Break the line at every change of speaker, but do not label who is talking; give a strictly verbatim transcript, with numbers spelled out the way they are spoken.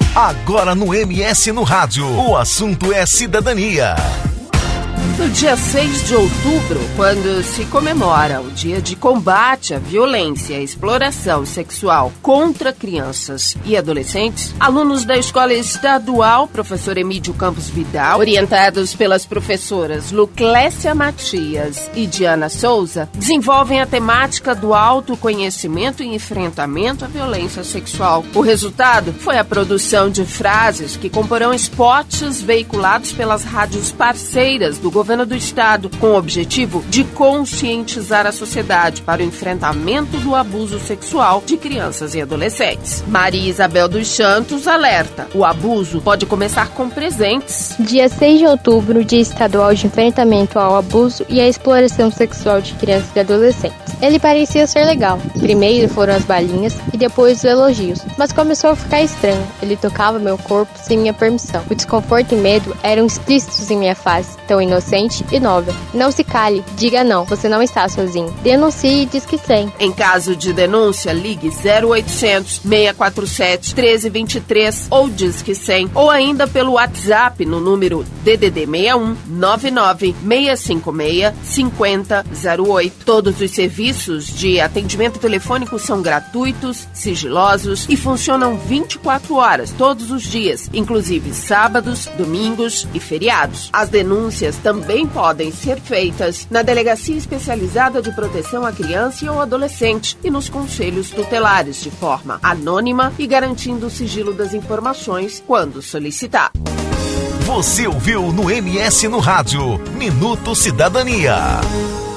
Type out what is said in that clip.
Agora no M S no Rádio, o assunto é cidadania.
No dia seis de outubro, quando se comemora o Dia de Combate à Violência e à Exploração Sexual contra Crianças e Adolescentes, alunos da Escola Estadual Professor Emídio Campos Vidal, orientados pelas professoras Luclécia Matias e Diana Souza, desenvolvem a temática do autoconhecimento e enfrentamento à violência sexual. O resultado foi a produção de frases que comporão spots veiculados pelas rádios parceiras do governo do Estado, com o objetivo de conscientizar a sociedade para o enfrentamento do abuso sexual de crianças e adolescentes. Maria Isabel dos Santos alerta: o abuso pode começar com presentes.
Dia seis de outubro, Dia Estadual de Enfrentamento ao Abuso e à Exploração Sexual de Crianças e Adolescentes. Ele parecia ser legal. Primeiro foram as balinhas e depois os elogios, mas começou a ficar estranho. Ele tocava meu corpo sem minha permissão. O desconforto e medo eram explícitos em minha face, tão inocente e nova. Não se cale, diga não, você não está sozinho. Denuncie e diz que sim.
Em caso de denúncia, ligue zero oitocentos, seis quatro sete, um três dois três ou diz que cem, ou ainda pelo WhatsApp no número D D D seis um nove nove seis cinco seis cinco zero zero oito. Todos os serviços de atendimento telefônico são gratuitos, sigilosos e funcionam vinte e quatro horas, todos os dias, inclusive sábados, domingos e feriados. As denúncias também Também podem ser feitas na Delegacia Especializada de Proteção à Criança e ao Adolescente e nos conselhos tutelares, de forma anônima e garantindo o sigilo das informações quando solicitar.
Você ouviu no M S no Rádio, Minuto Cidadania.